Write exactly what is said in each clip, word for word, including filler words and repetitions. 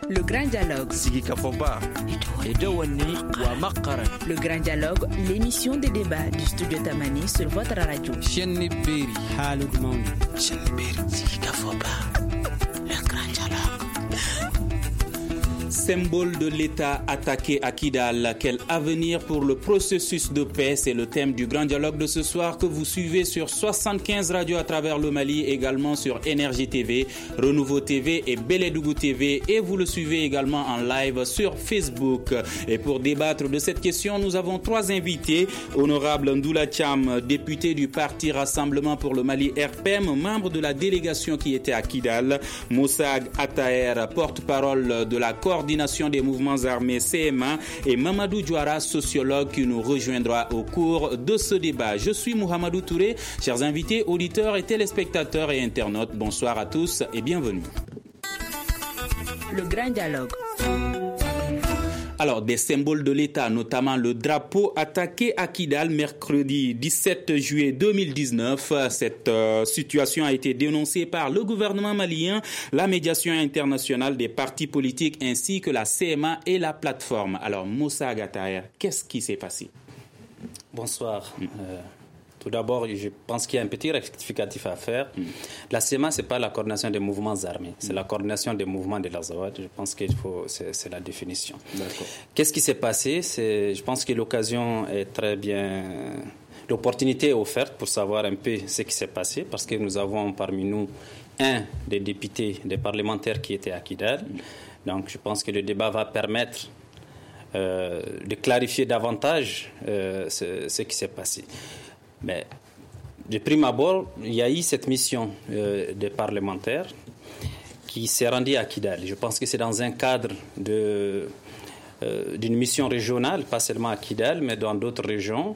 Le Grand Dialogue. Le Grand Dialogue, l'émission des débats du studio Tamani sur votre radio. Le Grand Dialogue. Symbole de l'État attaqué à Kidal, quel avenir pour le processus de paix? C'est le thème du Grand Dialogue de ce soir que vous suivez sur soixante-quinze radios à travers le Mali, également sur Énergie T V, Renouveau T V et Beledougou T V, et vous le suivez également en live sur Facebook. Et pour débattre de cette question, nous avons trois invités. Honorable Ndoula Thiam, député du Parti Rassemblement pour le Mali R P M, membre de la délégation qui était à Kidal. Moussag Attaher, porte-parole de la coordination des mouvements armés C M A, et Mamadou Diouara, sociologue, qui nous rejoindra au cours de ce débat. Je suis Mouhamadou Touré. Chers invités, auditeurs et téléspectateurs et internautes, bonsoir à tous et bienvenue. Le Grand Dialogue. Alors, des symboles de l'État, notamment le drapeau attaqué à Kidal mercredi dix-sept juillet deux mille dix-neuf. Cette euh, situation a été dénoncée par le gouvernement malien, la médiation internationale des partis politiques ainsi que la C M A et la plateforme. Alors, Moussa Gataer, qu'est-ce qui s'est passé? Bonsoir. Mmh. Euh... Tout d'abord, je pense qu'il y a un petit rectificatif à faire. Mm. La C E M A, ce n'est pas la coordination des mouvements armés, c'est mm. la coordination des mouvements de l'Azawad. Je pense que c'est, c'est la définition. D'accord. Qu'est-ce qui s'est passé? c'est, Je pense que l'occasion est très bien... L'opportunité est offerte pour savoir un peu ce qui s'est passé, parce que nous avons parmi nous un des députés, des parlementaires qui étaient à Kidal. Mm. Donc je pense que le débat va permettre euh, de clarifier davantage euh, ce, ce qui s'est passé. Mais de prime abord, il y a eu cette mission euh, des parlementaires qui s'est rendue à Kidal. Je pense que c'est dans un cadre de, euh, d'une mission régionale, pas seulement à Kidal, mais dans d'autres régions,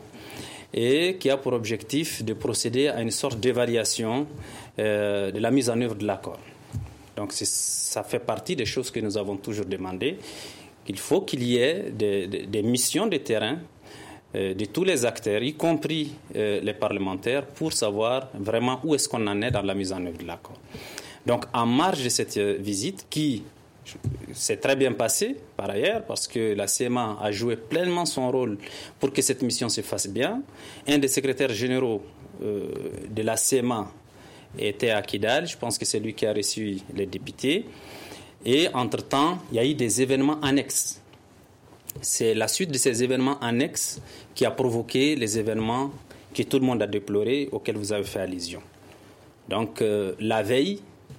et qui a pour objectif de procéder à une sorte d'évaluation euh, de la mise en œuvre de l'accord. Donc c'est, ça fait partie des choses que nous avons toujours demandé, qu'il faut qu'il y ait des, des, des missions de terrain de tous les acteurs, y compris euh, les parlementaires, pour savoir vraiment où est-ce qu'on en est dans la mise en œuvre de l'accord. Donc, en marge de cette euh, visite, qui s'est très bien passée, par ailleurs, parce que la C M A a joué pleinement son rôle pour que cette mission se fasse bien, un des secrétaires généraux euh, de la C M A était à Kidal, je pense que c'est lui qui a reçu les députés, et entre-temps, il y a eu des événements annexes. C'est la suite de ces événements annexes qui a provoqué les événements que tout le monde a déplorés, auxquels vous avez fait allusion. Donc, euh, la veille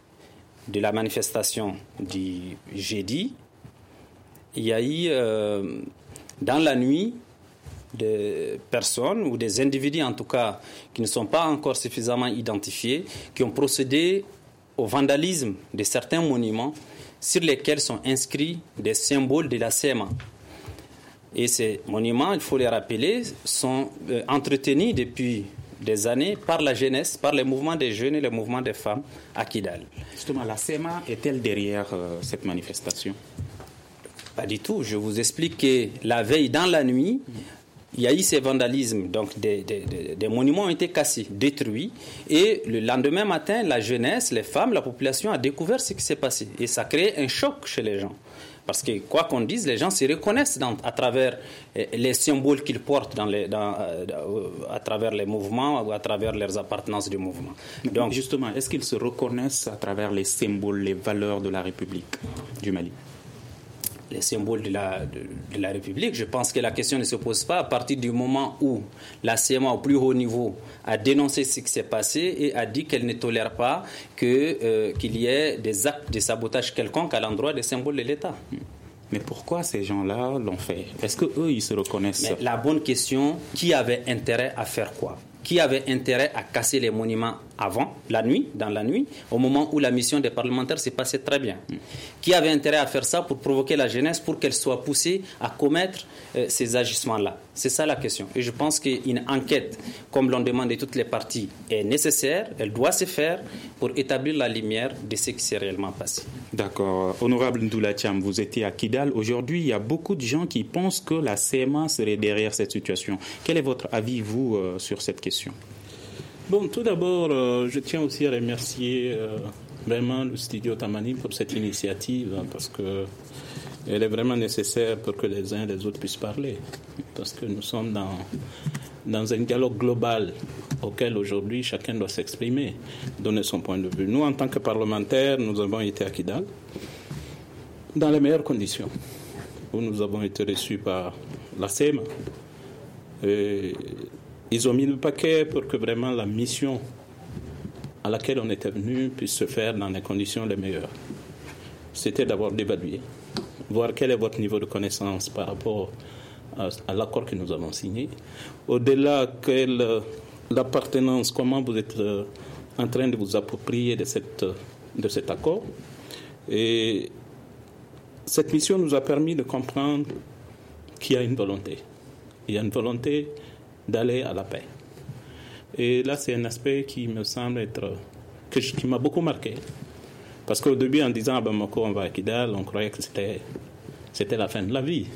de la manifestation du jeudi, il y a eu, euh, dans la nuit, des personnes ou des individus, en tout cas, qui ne sont pas encore suffisamment identifiés, qui ont procédé au vandalisme de certains monuments sur lesquels sont inscrits des symboles de la C M A. Et ces monuments, il faut les rappeler, sont euh, entretenus depuis des années par la jeunesse, par les mouvements des jeunes et les mouvements des femmes à Kidal. Justement, la C M A est-elle derrière euh, cette manifestation? Pas du tout. Je vous explique que la veille, dans la nuit, mmh. il y a eu ces vandalismes. Donc, des, des, des, des monuments ont été cassés, détruits. Et le lendemain matin, la jeunesse, les femmes, la population a découvert ce qui s'est passé. Et ça a créé un choc chez les gens. Parce que, quoi qu'on dise, les gens se reconnaissent dans, à travers les symboles qu'ils portent dans les, dans, à travers les mouvements ou à travers leurs appartenances du mouvement. Donc, justement, est-ce qu'ils se reconnaissent à travers les symboles, les valeurs de la République du Mali? Les symboles de la, de, de la République, je pense que la question ne se pose pas à partir du moment où la C M A au plus haut niveau a dénoncé ce qui s'est passé et a dit qu'elle ne tolère pas que, euh, qu'il y ait des actes de sabotage quelconque à l'endroit des symboles de l'État. Mais pourquoi ces gens-là l'ont fait? Est-ce qu'eux, ils se reconnaissent? Mais la bonne question, qui avait intérêt à faire quoi? Qui avait intérêt à casser les monuments avant, la nuit, dans la nuit, au moment où la mission des parlementaires s'est passée très bien? Mm. Qui avait intérêt à faire ça pour provoquer la jeunesse, pour qu'elle soit poussée à commettre euh, ces agissements-là? C'est ça la question. Et je pense qu'une enquête, comme l'ont demandé toutes les parties, est nécessaire, elle doit se faire pour établir la lumière de ce qui s'est réellement passé. D'accord. Honorable Ndoula Thiam, vous étiez à Kidal. Aujourd'hui, il y a beaucoup de gens qui pensent que la C M A serait derrière cette situation. Quel est votre avis, vous, euh, sur cette question? Bon, tout d'abord, euh, je tiens aussi à remercier euh, vraiment le studio Tamani pour cette initiative, hein, parce que elle est vraiment nécessaire pour que les uns et les autres puissent parler. Parce que nous sommes dans, dans un dialogue global auquel aujourd'hui chacun doit s'exprimer, donner son point de vue. Nous, en tant que parlementaires, nous avons été à Kidal dans les meilleures conditions, où nous avons été reçus par la S E M A. Et ils ont mis le paquet pour que vraiment la mission à laquelle on était venu puisse se faire dans les conditions les meilleures. C'était d'abord d'évaluer, voir quel est votre niveau de connaissance par rapport à, à l'accord que nous avons signé. Au-delà, quelle l'appartenance, comment vous êtes euh, en train de vous approprier de, cette, de cet accord. Et cette mission nous a permis de comprendre qu'il y a une volonté. Il y a une volonté d'aller à la paix. Et là, c'est un aspect qui me semble être, que je, qui m'a beaucoup marqué. Parce qu'au début, en disant à Bamako, on va à Kidal, on croyait que c'était, c'était la fin de la vie.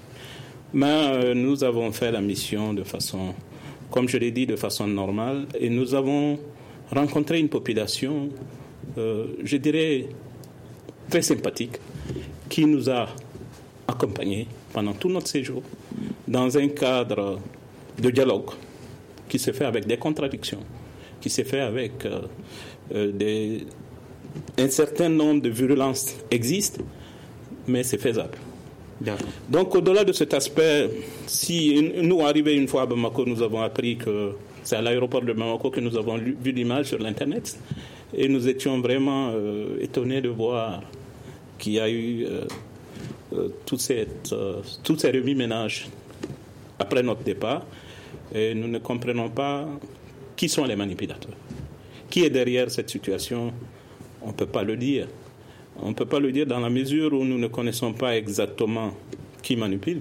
Mais euh, nous avons fait la mission de façon, comme je l'ai dit, de façon normale. Et nous avons rencontré une population, euh, je dirais, très sympathique, qui nous a accompagnés pendant tout notre séjour dans un cadre de dialogue qui se fait avec des contradictions, qui se fait avec euh, euh, des... Un certain nombre de violences existent, mais c'est faisable. D'accord. Donc, au-delà de cet aspect, si nous, arrivés une fois à Bamako, nous avons appris que c'est à l'aéroport de Bamako que nous avons vu l'image sur l'Internet, et nous étions vraiment euh, étonnés de voir qu'il y a eu euh, euh, toute cette, euh, tous ces remue-ménages après notre départ, et nous ne comprenons pas qui sont les manipulateurs. Qui est derrière cette situation? On ne peut pas le dire. On ne peut pas le dire dans la mesure où nous ne connaissons pas exactement qui manipule.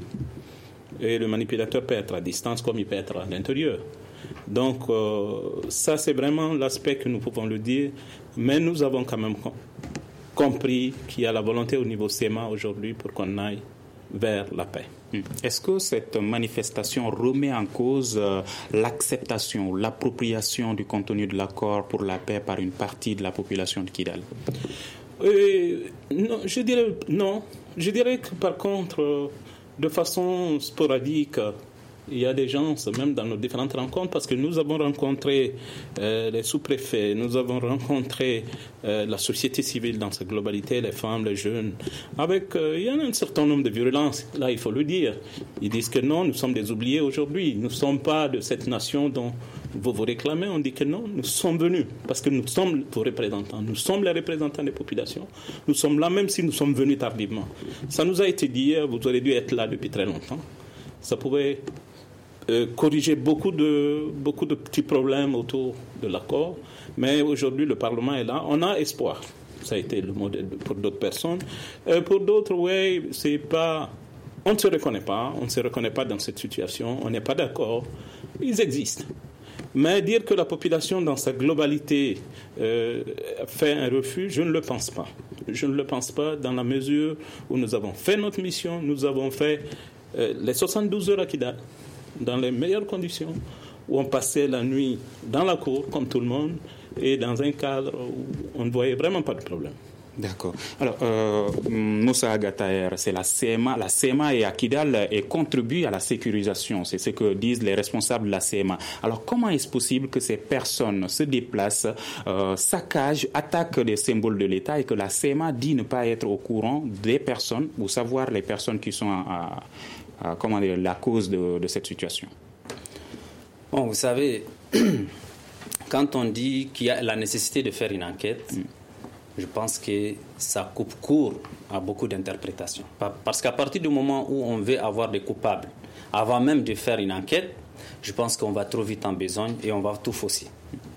Et le manipulateur peut être à distance comme il peut être à l'intérieur. Donc, euh, ça, c'est vraiment l'aspect que nous pouvons le dire. Mais nous avons quand même compris qu'il y a la volonté au niveau S E M A aujourd'hui pour qu'on aille vers la paix. Est-ce que cette manifestation remet en cause euh, l'acceptation, l'appropriation du contenu de l'accord pour la paix par une partie de la population de Kidal? euh, non, je dirais non. Je dirais que par contre, euh, de façon sporadique, il y a des gens, même dans nos différentes rencontres, parce que nous avons rencontré euh, les sous-préfets, nous avons rencontré euh, la société civile dans sa globalité, les femmes, les jeunes, avec, euh, il y a un certain nombre de violences, là il faut le dire. Ils disent que non, nous sommes des oubliés aujourd'hui, nous ne sommes pas de cette nation dont vous vous réclamez, on dit que non, nous sommes venus, parce que nous sommes vos représentants, nous sommes les représentants des populations, nous sommes là même si nous sommes venus tardivement. Ça nous a été dit, vous auriez dû être là depuis très longtemps, ça pouvait... Euh, corriger beaucoup de, beaucoup de petits problèmes autour de l'accord. Mais aujourd'hui, le Parlement est là. On a espoir. Ça a été le modèle pour d'autres personnes. Euh, pour d'autres, oui, c'est pas... On ne se reconnaît pas. On ne se reconnaît pas dans cette situation. On n'est pas d'accord. Ils existent. Mais dire que la population, dans sa globalité, euh, fait un refus, je ne le pense pas. Je ne le pense pas dans la mesure où nous avons fait notre mission. Nous avons fait euh, les soixante-douze heures à Kidal, dans les meilleures conditions, où on passait la nuit dans la cour, comme tout le monde, et dans un cadre où on ne voyait vraiment pas de problème. D'accord. Alors, euh, Moussa Agataer, c'est la S E M A. La S E M A et Kidal et contribue à la sécurisation. C'est ce que disent les responsables de la S E M A. Alors, comment est-ce possible que ces personnes se déplacent, euh, saccagent, attaquent les symboles de l'État et que la S E M A dit ne pas être au courant des personnes, ou savoir les personnes qui sont à, à, à comment dire, la cause de, de cette situation? Bon, vous savez, quand on dit qu'il y a la nécessité de faire une enquête, mm. je pense que ça coupe court à beaucoup d'interprétations. Parce qu'à partir du moment où on veut avoir des coupables, avant même de faire une enquête, je pense qu'on va trop vite en besogne et on va tout fausser.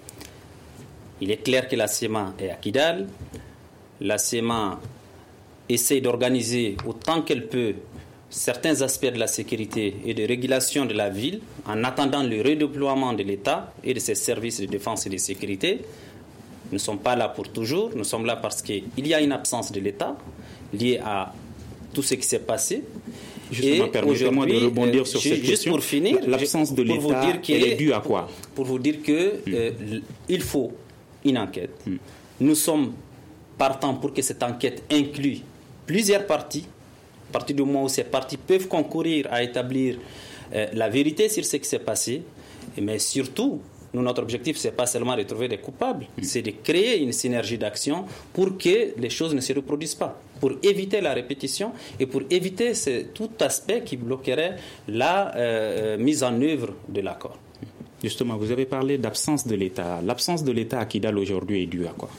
Il est clair que la S E M A est à Kidal. La S E M A essaie d'organiser autant qu'elle peut certains aspects de la sécurité et de régulation de la ville en attendant le redéploiement de l'État et de ses services de défense et de sécurité. Nous ne sommes pas là pour toujours, nous sommes là parce qu'il y a une absence de l'État liée à tout ce qui s'est passé. Justement, permettez-moi de rebondir sur cette juste question. Pour finir, l'absence de l'État, elle est due à quoi? Pour vous dire qu'il mm. euh, faut une enquête. Mm. Nous sommes partant pour que cette enquête inclue plusieurs parties. À partir du moment où ces parties peuvent concourir à établir euh, la vérité sur ce qui s'est passé, mais surtout, nous, notre objectif, ce n'est pas seulement de trouver des coupables, mmh. c'est de créer une synergie d'action pour que les choses ne se reproduisent pas, pour éviter la répétition et pour éviter ce, tout aspect qui bloquerait la euh, mise en œuvre de l'accord. Justement, vous avez parlé d'absence de l'État. L'absence de l'État à Kidal aujourd'hui est due à quoi ?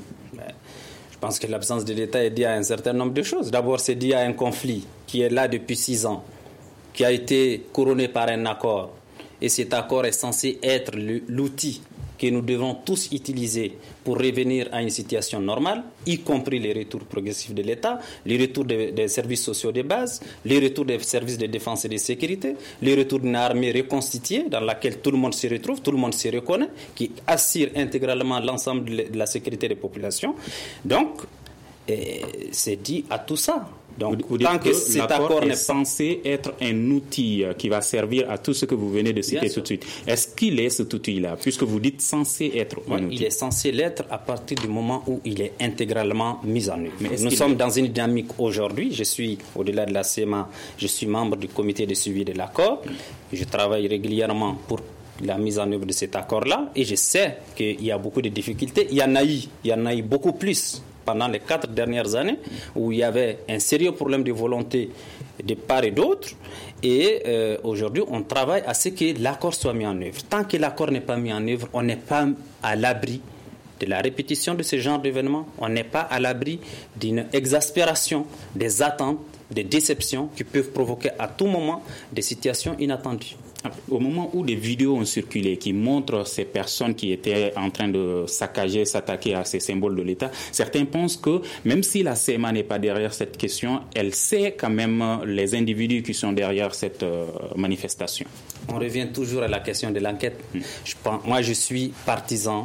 Je pense que l'absence de l'État est due à un certain nombre de choses. D'abord, c'est dû à un conflit qui est là depuis six ans, qui a été couronné par un accord. Et cet accord est censé être l'outil que nous devons tous utiliser pour revenir à une situation normale, y compris les retours progressifs de l'État, les retours des, des services sociaux de base, les retours des services de défense et de sécurité, les retours d'une armée reconstituée dans laquelle tout le monde se retrouve, tout le monde se reconnaît, qui assure intégralement l'ensemble de la sécurité des populations. Donc, et c'est dit à tout ça. Donc, vous, vous tant que, que cet accord n'est censé être un outil qui va servir à tout ce que vous venez de citer tout de suite. Est-ce qu'il est cet outil-là, puisque vous dites censé être un ouais, outil? Il est censé l'être à partir du moment où il est intégralement mis en œuvre. Nous sommes est... dans une dynamique aujourd'hui. Je suis, au-delà de la C E M A, je suis membre du comité de suivi de l'accord. Je travaille régulièrement pour la mise en œuvre de cet accord-là et je sais qu'il y a beaucoup de difficultés. Il y en a eu, il y en a eu beaucoup plus pendant les quatre dernières années, où il y avait un sérieux problème de volonté de part et d'autre. Et euh, aujourd'hui, on travaille à ce que l'accord soit mis en œuvre. Tant que l'accord n'est pas mis en œuvre, on n'est pas à l'abri de la répétition de ce genre d'événements. On n'est pas à l'abri d'une exaspération, des attentes, des déceptions qui peuvent provoquer à tout moment des situations inattendues. Au moment où des vidéos ont circulé qui montrent ces personnes qui étaient en train de saccager, s'attaquer à ces symboles de l'État, certains pensent que même si la C E M A n'est pas derrière cette question, elle sait quand même les individus qui sont derrière cette euh, manifestation. On revient toujours à la question de l'enquête. Mmh. Je pense, moi, je suis partisan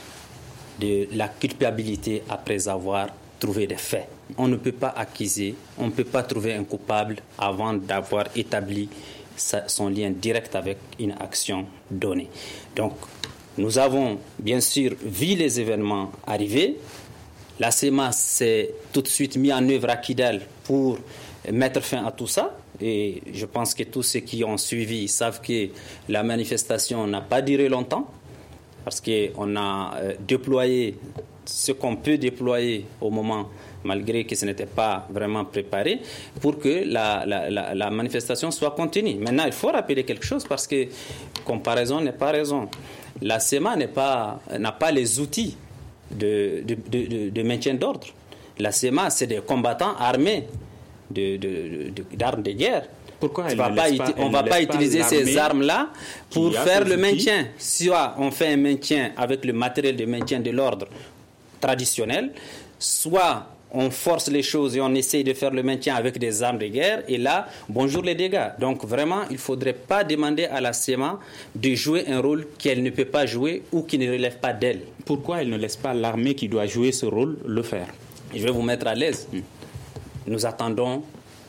de la culpabilité après avoir trouvé des faits. On ne peut pas accuser, on ne peut pas trouver un coupable avant d'avoir établi son lien direct avec une action donnée. Donc, nous avons bien sûr vu les événements arriver. La C E M A s'est tout de suite mis en œuvre à Kidal pour mettre fin à tout ça. Et je pense que tous ceux qui ont suivi savent que la manifestation n'a pas duré longtemps parce qu'on a déployé ce qu'on peut déployer au moment, malgré que ce n'était pas vraiment préparé, pour que la, la, la, la manifestation soit contenue. Maintenant, il faut rappeler quelque chose parce que comparaison n'est pas raison. La C E M A n'est pas, n'a pas les outils de, de, de, de maintien d'ordre. La C E M A, c'est des combattants armés de, de, de, d'armes de guerre. Pourquoi elle va ne pas, pas, on ne va pas utiliser ces armes-là pour faire le maintien. Soit on fait un maintien avec le matériel de maintien de l'ordre traditionnel, soit on force les choses et on essaye de faire le maintien avec des armes de guerre, et là, bonjour les dégâts. Donc vraiment, il ne faudrait pas demander à la C E M A de jouer un rôle qu'elle ne peut pas jouer ou qui ne relève pas d'elle. Pourquoi elle ne laisse pas l'armée qui doit jouer ce rôle le faire? Je vais vous mettre à l'aise. Mmh. Nous attendons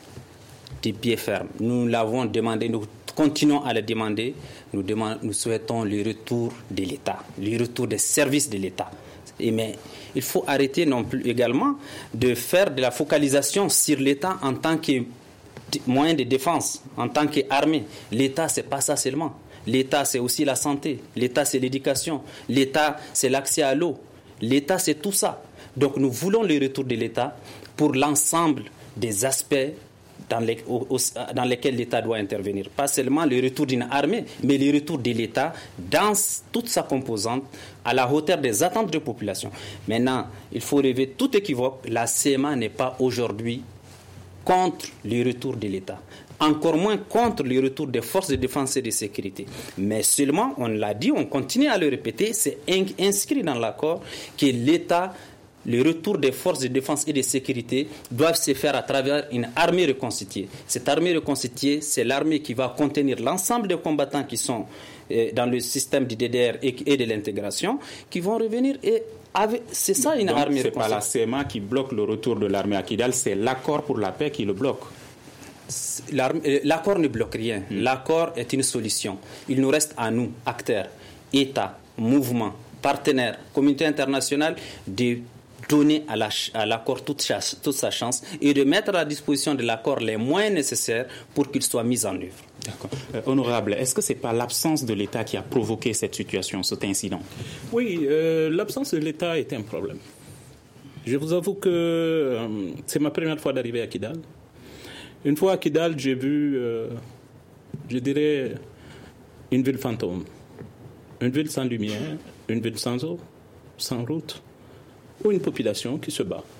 des pieds fermes. Nous l'avons demandé, nous continuons à le demander. Nous, demandons, nous souhaitons le retour de l'État, le retour des services de l'État. Et mais il faut arrêter non plus également de faire de la focalisation sur l'État en tant que moyen de défense, en tant qu'armée. L'État, c'est pas ça seulement. L'État, c'est aussi la santé. L'État, c'est l'éducation. L'État, c'est l'accès à l'eau. L'État, c'est tout ça. Donc nous voulons le retour de l'État pour l'ensemble des aspects dans, les, au, au, dans lesquels l'État doit intervenir. Pas seulement le retour d'une armée, mais le retour de l'État dans toute sa composante à la hauteur des attentes de la population. Maintenant, il faut relever tout équivoque. La C E M A n'est pas aujourd'hui contre le retour de l'État. Encore moins contre le retour des forces de défense et de sécurité. Mais seulement, on l'a dit, on continue à le répéter, c'est inscrit dans l'accord que l'État, le retour des forces de défense et de sécurité doivent se faire à travers une armée reconstituée. Cette armée reconstituée, c'est l'armée qui va contenir l'ensemble des combattants qui sont euh, dans le système du D D R et, et de l'intégration, qui vont revenir et avec, c'est ça une Donc, armée c'est reconstituée. C'est pas la C E M A qui bloque le retour de l'armée à Kidal, c'est l'accord pour la paix qui le bloque. L'accord ne bloque rien. Hmm. L'accord est une solution. Il nous reste à nous, acteurs, États, mouvements, partenaires, communauté internationale, de donner à, la, à l'accord toute, toute sa chance et de mettre à la disposition de l'accord les moyens nécessaires pour qu'il soit mis en œuvre. D'accord. Euh, honorable, est-ce que ce n'est pas l'absence de l'État qui a provoqué cette situation, cet incident? Oui, euh, l'absence de l'État est un problème. Je vous avoue que euh, c'est ma première fois d'arriver à Kidal. Une fois à Kidal, j'ai vu, euh, je dirais, une ville fantôme. Une ville sans lumière, une ville sans eau, sans route, ou une population qui se bat.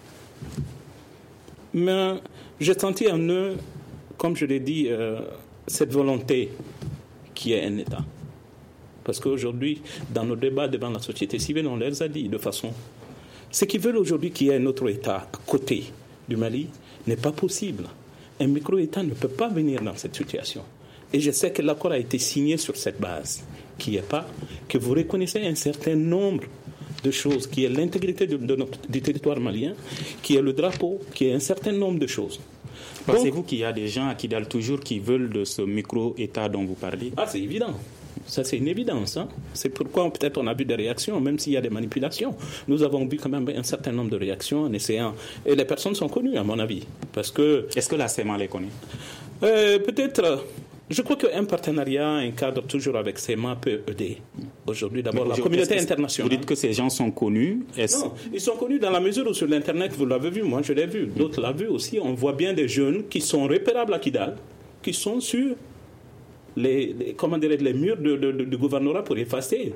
Mais j'ai senti en eux, comme je l'ai dit, euh, cette volonté qui est un État. Parce qu'aujourd'hui, dans nos débats devant la société civile, on les a dit de façon... Ce qu'ils veulent aujourd'hui qu'il y ait un autre État à côté du Mali n'est pas possible. Un micro-État ne peut pas venir dans cette situation. Et je sais que l'accord a été signé sur cette base, qui est pas que vous reconnaissez un certain nombre de choses, qui est l'intégrité de, de notre, du territoire malien, qui est le drapeau, qui est un certain nombre de choses. Pensez-vous qu'il y a des gens à Kidal toujours qui veulent de ce micro-État dont vous parlez? Ah, c'est évident. Ça, c'est une évidence. Hein. C'est pourquoi peut-être on a vu des réactions, même s'il y a des manipulations. Nous avons vu quand même un certain nombre de réactions en essayant. Et les personnes sont connues, à mon avis. Parce que... Est-ce que la C E M A les connaît? euh, Peut-être... Je crois qu'un partenariat, un cadre toujours avec C E M A peut aider. Aujourd'hui, d'abord, la communauté internationale. Vous dites que ces gens sont connus? Est-ce... Non, ils sont connus dans la mesure où sur l'Internet, vous l'avez vu, moi je l'ai vu, d'autres l'ont vu aussi. On voit bien des jeunes qui sont repérables à Kidal, qui sont sur les, les, comment dirais, les murs de, de, de, de gouvernorat pour effacer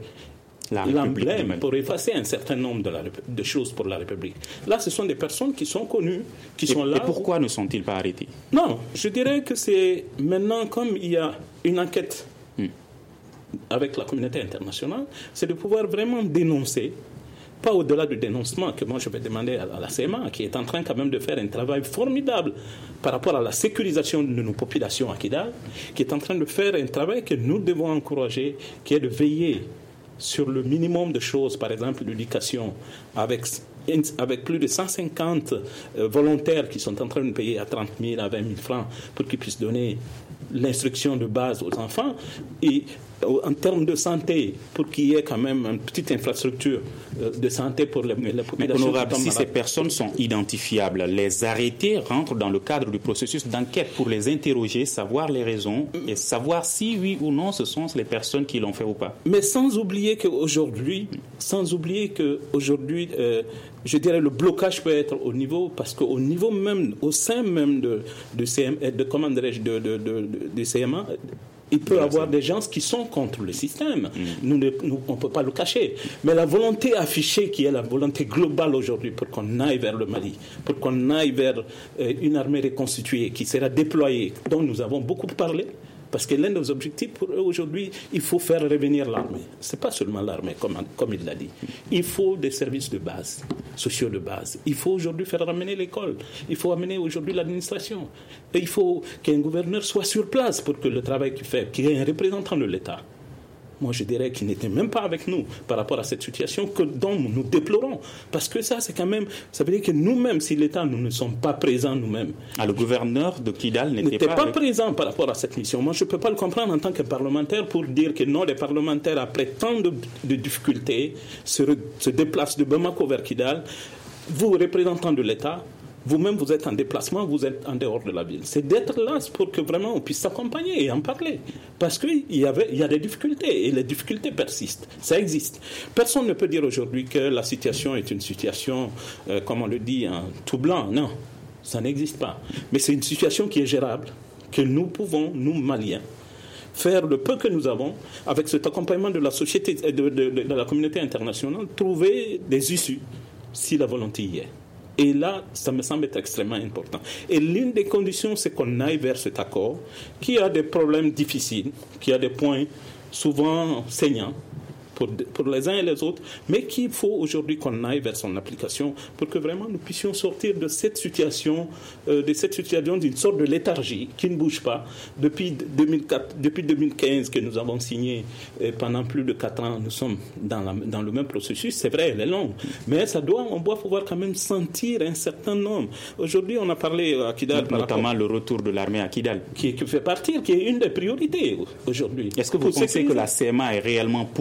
l'emblème, pour effacer un certain nombre de, la, de choses pour la République. Là, ce sont des personnes qui sont connues, qui et, sont là. Et pourquoi où... ne sont-ils pas arrêtés? Non, je dirais que c'est maintenant, comme il y a une enquête hmm. avec la communauté internationale, c'est de pouvoir vraiment dénoncer, pas au-delà du dénoncement que moi je vais demander à la C E M A, qui est en train quand même de faire un travail formidable par rapport à la sécurisation de nos populations à Kidal, qui est en train de faire un travail que nous devons encourager, qui est de veiller sur le minimum de choses, par exemple l'éducation, avec, avec plus de cent cinquante euh, volontaires qui sont en train de payer à trente mille, à vingt mille francs pour qu'ils puissent donner l'instruction de base aux enfants, et en termes de santé, pour qu'il y ait quand même une petite infrastructure de santé pour les, les populations. Honorable, si ces personnes sont identifiables, les arrêter rentre dans le cadre du processus d'enquête pour les interroger, savoir les raisons et savoir si oui ou non ce sont les personnes qui l'ont fait ou pas. Mais sans oublier qu'aujourd'hui, sans oublier qu'aujourd'hui, euh, je dirais le blocage peut être au niveau, parce qu'au niveau même, au sein même de, de, C M, de, comment dirais-je, de, de, de, de, de C M A, il peut y avoir des gens qui sont contre le système. Mmh. Nous, ne, nous, on ne peut pas le cacher. Mais la volonté affichée, qui est la volonté globale aujourd'hui pour qu'on aille vers le Mali, pour qu'on aille vers euh, une armée reconstituée qui sera déployée, dont nous avons beaucoup parlé, parce que l'un des objectifs pour eux aujourd'hui, il faut faire revenir l'armée. Ce n'est pas seulement l'armée, comme, comme il l'a dit. Il faut des services de base, sociaux de base. Il faut aujourd'hui faire ramener l'école. Il faut amener aujourd'hui l'administration. Et il faut qu'un gouverneur soit sur place pour que le travail qu'il fait, qu'il y ait un représentant de l'État. Moi, je dirais qu'il n'était même pas avec nous par rapport à cette situation que, dont nous déplorons. Parce que ça, c'est quand même... Ça veut dire que nous-mêmes, si l'État, nous ne sommes pas présents nous-mêmes. Ah, le gouverneur de Kidal n'était, n'était pas, pas avec... présent par rapport à cette mission. Moi, je ne peux pas le comprendre en tant que parlementaire pour dire que non, les parlementaires, après tant de, de difficultés, se, re, se déplacent de Bamako vers Kidal. Vous, représentants de l'État, vous-même, vous êtes en déplacement, vous êtes en dehors de la ville. C'est d'être là pour que vraiment on puisse s'accompagner et en parler. Parce qu'il y, avait, il y a des difficultés et les difficultés persistent. Ça existe. Personne ne peut dire aujourd'hui que la situation est une situation, euh, comme on le dit, en tout blanc. Non, ça n'existe pas. Mais c'est une situation qui est gérable, que nous pouvons, nous Maliens, faire le peu que nous avons, avec cet accompagnement de la société, de, de, de, de la communauté internationale, trouver des issues, si la volonté y est. Et là, ça me semble être extrêmement important. Et l'une des conditions, c'est qu'on aille vers cet accord qui a des problèmes difficiles, qui a des points souvent saignants pour, pour les uns et les autres, mais qu'il faut aujourd'hui qu'on aille vers son application pour que vraiment nous puissions sortir de cette situation, euh, de cette situation d'une sorte de léthargie qui ne bouge pas. Depuis deux mille quatre, depuis deux mille quinze que nous avons signé, euh, pendant plus de quatre ans, nous sommes dans, la, dans le même processus. C'est vrai, elle est longue, mais ça doit, on doit pouvoir quand même sentir un certain nombre. Aujourd'hui, on a parlé à Kidal, notamment le retour de l'armée à Kidal, qui, qui fait partir, qui est une des priorités aujourd'hui. Est-ce que vous pour pensez que la C E M A est réellement pour le retour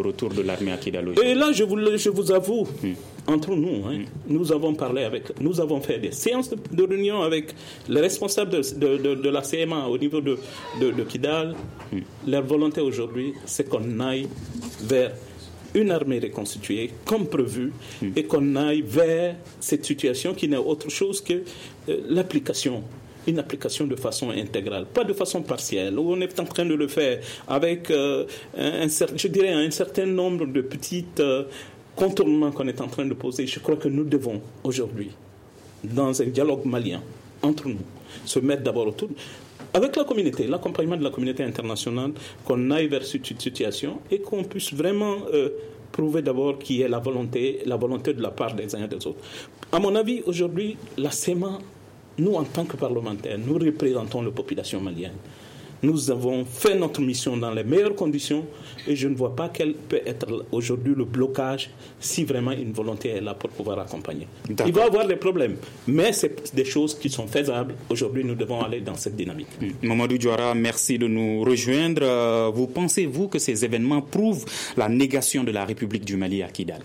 retour de l'armée Akida. Et là, je vous, je vous avoue, mm. entre nous, hein, mm. nous avons parlé avec, nous avons fait des séances de, de réunion avec les responsables de, de, de, de la C M A au niveau de, de, de Kidal. Mm. Leur volonté aujourd'hui, c'est qu'on aille vers une armée reconstituée comme prévu mm. et qu'on aille vers cette situation qui n'est autre chose que euh, l'application. Une application de façon intégrale, pas de façon partielle, où on est en train de le faire avec, euh, un, je dirais, un certain nombre de petits euh, contournements qu'on est en train de poser. Je crois que nous devons aujourd'hui, dans un dialogue malien, entre nous, se mettre d'abord autour, avec la communauté, l'accompagnement de la communauté internationale, qu'on aille vers cette situation et qu'on puisse vraiment euh, prouver d'abord qu'il y ait la volonté, la volonté de la part des uns et des autres. À mon avis, aujourd'hui, la C E M A, nous, en tant que parlementaires, nous représentons la population malienne. Nous avons fait notre mission dans les meilleures conditions et je ne vois pas quel peut être aujourd'hui le blocage si vraiment une volonté est là pour pouvoir accompagner. D'accord. Il va y avoir des problèmes, mais c'est des choses qui sont faisables. Aujourd'hui, nous devons aller dans cette dynamique. Mamadou Diawara, merci de nous rejoindre. Vous pensez-vous que ces événements prouvent la négation de la République du Mali à Kidal?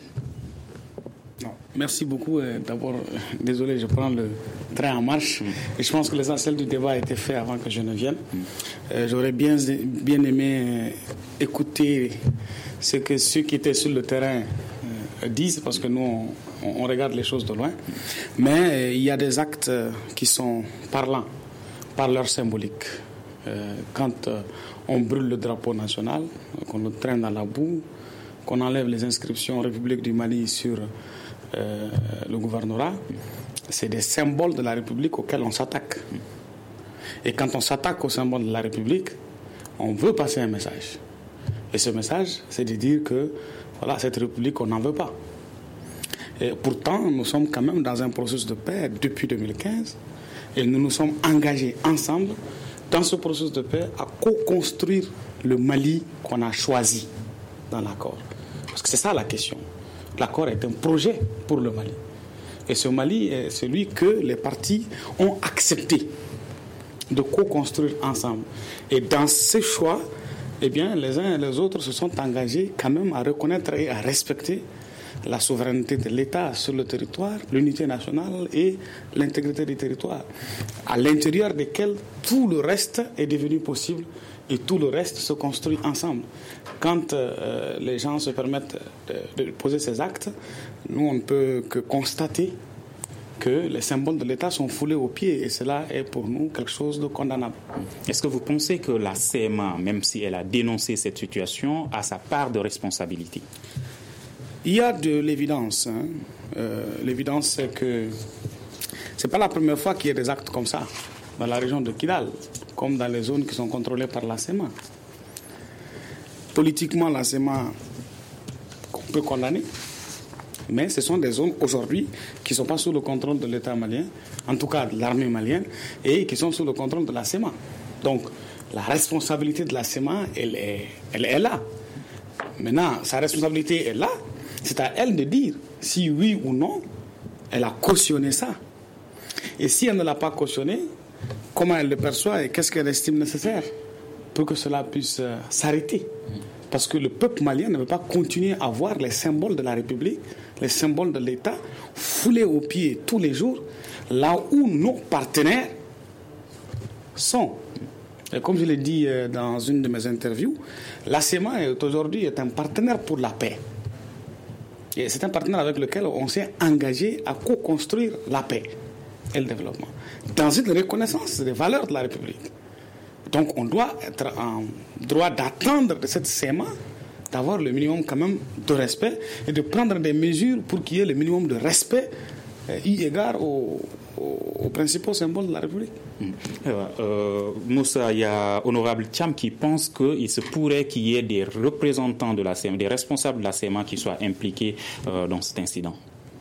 Merci beaucoup. D'abord, désolé, je prends le train en marche. Mm. Et je pense que l'essentiel du débat a été fait avant que je ne vienne. Mm. Euh, j'aurais bien, bien aimé écouter ce que ceux qui étaient sur le terrain euh, disent, parce que nous, on, on regarde les choses de loin. Mais euh, il y a des actes euh, qui sont parlants par leur symbolique. Euh, quand euh, on brûle le drapeau national, qu'on le traîne dans la boue, qu'on enlève les inscriptions République du Mali sur Euh, le gouvernorat, c'est des symboles de la République auxquels on s'attaque. Et quand on s'attaque aux symboles de la République, on veut passer un message. Et ce message, c'est de dire que voilà, cette République, on n'en veut pas. Et pourtant, nous sommes quand même dans un processus de paix depuis deux mille quinze et nous nous sommes engagés ensemble dans ce processus de paix à co-construire le Mali qu'on a choisi dans l'accord. Parce que c'est ça la question. L'accord est un projet pour le Mali. Et ce Mali est celui que les partis ont accepté de co-construire ensemble. Et dans ce choix, eh bien, les uns et les autres se sont engagés quand même à reconnaître et à respecter la souveraineté de l'État sur le territoire, l'unité nationale et l'intégrité du territoire, à l'intérieur desquels tout le reste est devenu possible et tout le reste se construit ensemble. Quand euh, les gens se permettent de, de poser ces actes, nous, on ne peut que constater que les symboles de l'État sont foulés aux pieds et cela est pour nous quelque chose de condamnable. Est-ce que vous pensez que la C M A, même si elle a dénoncé cette situation, a sa part de responsabilité? Il y a de l'évidence. Hein. Euh, l'évidence, c'est que ce n'est pas la première fois qu'il y a des actes comme ça dans la région de Kidal, comme dans les zones qui sont contrôlées par la C M A. Politiquement, la C M A, on peut condamner, mais ce sont des zones aujourd'hui qui ne sont pas sous le contrôle de l'État malien, en tout cas de l'armée malienne, et qui sont sous le contrôle de la C M A. Donc, la responsabilité de la C M A, elle est, elle est là. Maintenant, sa responsabilité est là. C'est à elle de dire si oui ou non elle a cautionné ça. Et si elle ne l'a pas cautionné, comment elle le perçoit et qu'est-ce qu'elle estime nécessaire pour que cela puisse euh, s'arrêter. Parce que le peuple malien ne veut pas continuer à voir les symboles de la République, les symboles de l'État foulés aux pieds tous les jours, là où nos partenaires sont. Et comme je l'ai dit euh, dans une de mes interviews, la C M A est aujourd'hui est un partenaire pour la paix. Et c'est un partenaire avec lequel on s'est engagé à co-construire la paix et le développement, dans une reconnaissance des valeurs de la République. Donc on doit être en droit d'attendre de cette C M A d'avoir le minimum quand même de respect et de prendre des mesures pour qu'il y ait le minimum de respect euh, eu égard aux, aux, aux principaux symboles de la République. Mmh. Euh, Moussa, il y a Honorable Thiam qui pense qu'il se pourrait qu'il y ait des représentants de la C M A, des responsables de la C M A qui soient impliqués euh, dans cet incident.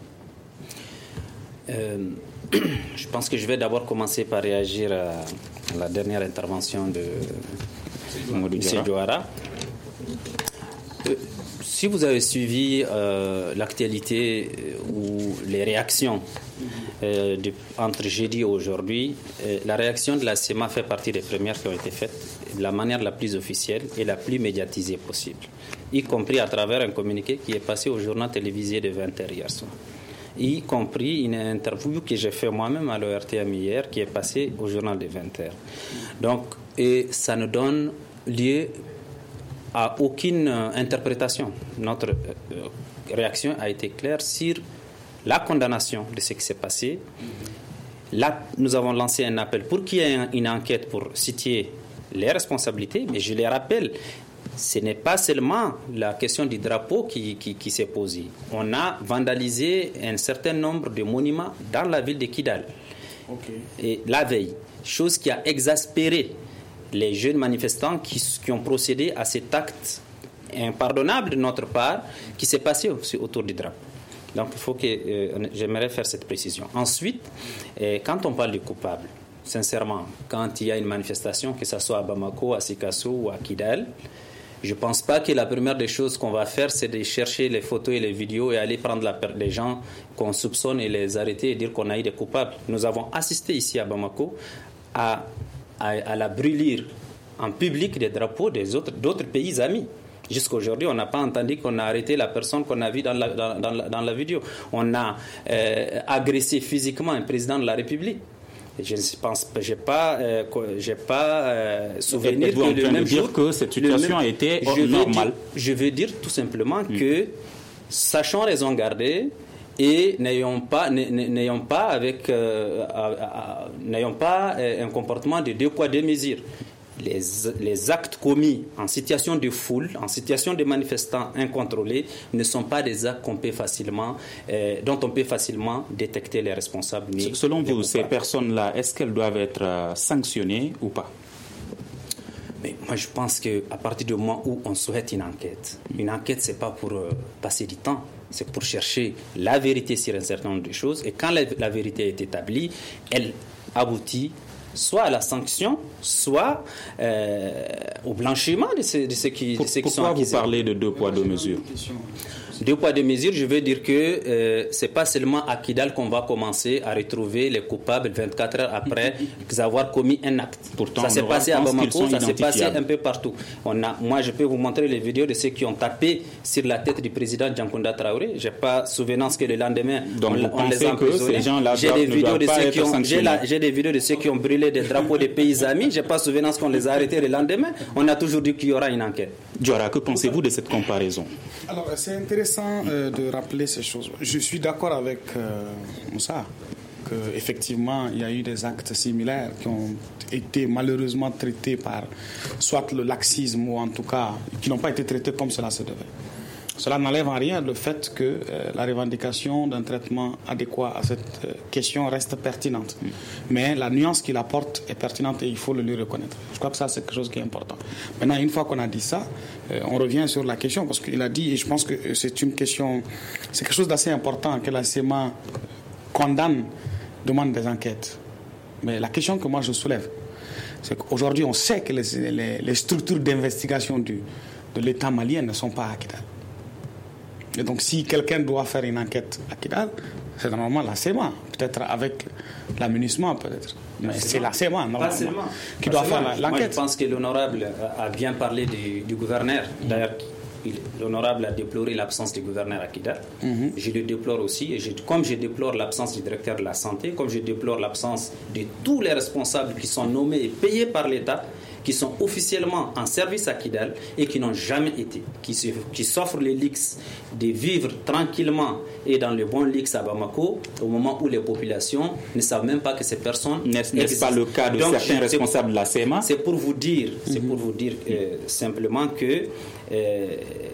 Euh, je pense que je vais d'abord commencer par réagir à la dernière intervention de M. Diawara. Euh, si vous avez suivi euh, l'actualité ou les réactions euh, de, entre jeudi et aujourd'hui, euh, la réaction de la S E M A fait partie des premières qui ont été faites de la manière la plus officielle et la plus médiatisée possible, y compris à travers un communiqué qui est passé au journal télévisé de vingt heures hier soir, y compris une interview que j'ai fait moi-même à l'O R T M hier qui est passée au journal de vingt heures. Donc, et ça ne donne lieu à aucune euh, interprétation. Notre euh, réaction a été claire sur la condamnation de ce qui s'est passé. Là, nous avons lancé un appel pour qu'il y ait une enquête pour situer les responsabilités, mais je les rappelle, ce n'est pas seulement la question du drapeau qui, qui, qui s'est posée. On a vandalisé un certain nombre de monuments dans la ville de Kidal. Okay. Et la veille, chose qui a exaspéré les jeunes manifestants qui, qui ont procédé à cet acte impardonnable de notre part qui s'est passé autour du drapeau. Donc il faut que euh, j'aimerais faire cette précision. Ensuite, euh, quand on parle de coupables, sincèrement, quand il y a une manifestation, que ce soit à Bamako, à Sikasso ou à Kidal, je ne pense pas que la première des choses qu'on va faire, c'est de chercher les photos et les vidéos et aller prendre la, les gens qu'on soupçonne et les arrêter et dire qu'on a eu des coupables. Nous avons assisté ici à Bamako à, à, à la brûlure en public des drapeaux des autres, d'autres pays amis. Jusqu'à aujourd'hui, on n'a pas entendu qu'on a arrêté la personne qu'on a vue dans la, dans, dans la, dans la vidéo. On a euh, agressé physiquement un président de la République. Je ne pense pas, j'ai pas, euh, j'ai pas euh, souvenir que le même dire jour, que cette situation même, a été je normale. Dire, je veux dire tout simplement mmh. que, sachant raison garder et n'ayons pas, n'ayons pas avec, euh, à, à, n'ayons pas euh, un comportement de deux poids deux mesures. Les, les actes commis en situation de foule, en situation de manifestants incontrôlés, ne sont pas des actes qu'on peut facilement, euh, dont on peut facilement détecter les responsables. Selon vous, ces personnes-là, est-ce qu'elles doivent être euh, sanctionnées ou pas? Mais moi, je pense qu'à partir du moment où on souhaite une enquête, une enquête, ce n'est pas pour euh, passer du temps, c'est pour chercher la vérité sur un certain nombre de choses. Et quand la, la vérité est établie, elle aboutit soit à la sanction, soit euh, au blanchiment de ceux, de ceux qui, de ceux qui sont accusés. Pourquoi vous parlez de deux poids, deux mesures? Deux poids, deux mesures, je veux dire que euh, ce n'est pas seulement à Kidal qu'on va commencer à retrouver les coupables vingt-quatre heures après avoir commis un acte. Pourtant, ça s'est passé à Bamako, ça s'est passé un peu partout. On a, moi, je peux vous montrer les vidéos de ceux qui ont tapé sur la tête du président Djankounda Traoré. Je n'ai pas souvenance que le lendemain, Donc, on, on les a emprisonnés. J'ai des, vidéos de ceux qui ont, j'ai, la, j'ai des vidéos de ceux qui ont brûlé des drapeaux des pays amis. Je n'ai pas souvenance qu'on les a arrêtés le lendemain. On a toujours dit qu'il y aura une enquête. Diora, que pensez-vous de cette comparaison? Alors, c'est intéressant euh, de rappeler ces choses. Je suis d'accord avec euh, Moussa qu'effectivement, il y a eu des actes similaires qui ont été malheureusement traités par soit le laxisme ou en tout cas qui n'ont pas été traités comme cela se devait. Cela n'enlève en rien le fait que euh, la revendication d'un traitement adéquat à cette euh, question reste pertinente. Mm. Mais la nuance qu'il apporte est pertinente et il faut le lui reconnaître. Je crois que ça, c'est quelque chose qui est important. Maintenant, une fois qu'on a dit ça, euh, on revient sur la question parce qu'il a dit, et je pense que c'est une question, c'est quelque chose d'assez important que la S E M A condamne, demande des enquêtes. Mais la question que moi je soulève, c'est qu'aujourd'hui, on sait que les, les, les structures d'investigation du, de l'État malien ne sont pas à Kidal. Et donc, si quelqu'un doit faire une enquête à Kidal, c'est normalement la S E M A, peut-être avec l'aménagement, peut-être. Mais c'est la S E M A, normalement, qui doit faire l'enquête. Moi, je pense que l'honorable a bien parlé du, du gouverneur. D'ailleurs, l'honorable a déploré l'absence du gouverneur à Kidal. Mm-hmm. Je le déplore aussi. Et je, comme je déplore l'absence du directeur de la santé, comme je déplore l'absence de tous les responsables qui sont nommés et payés par l'État, qui sont officiellement en service à Kidal et qui n'ont jamais été, qui, se, qui s'offrent les luxes de vivre tranquillement et dans le bon luxe à Bamako, au moment où les populations ne savent même pas que ces personnes N'est-ce, n'est-ce pas le cas de Donc, certains responsables de la S E M A? C'est pour vous dire, c'est pour vous dire euh, simplement que euh,